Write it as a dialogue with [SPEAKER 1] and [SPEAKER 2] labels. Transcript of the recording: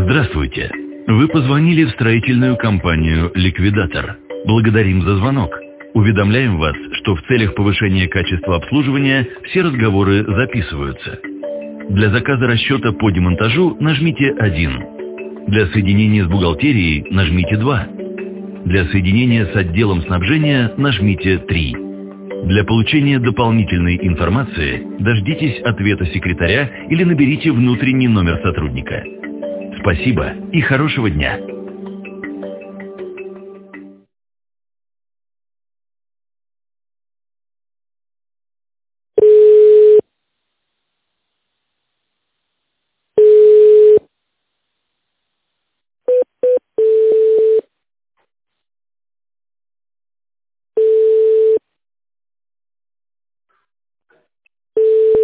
[SPEAKER 1] Здравствуйте. Вы позвонили в строительную компанию «Ликвидатор». Благодарим за звонок. Уведомляем вас, что в целях повышения качества обслуживания все разговоры записываются. Для заказа расчета по демонтажу нажмите 1. Для соединения с бухгалтерией нажмите 2. Для соединения с отделом снабжения нажмите 3. Для получения дополнительной информации дождитесь ответа секретаря или наберите внутренний номер сотрудника. Спасибо и хорошего дня!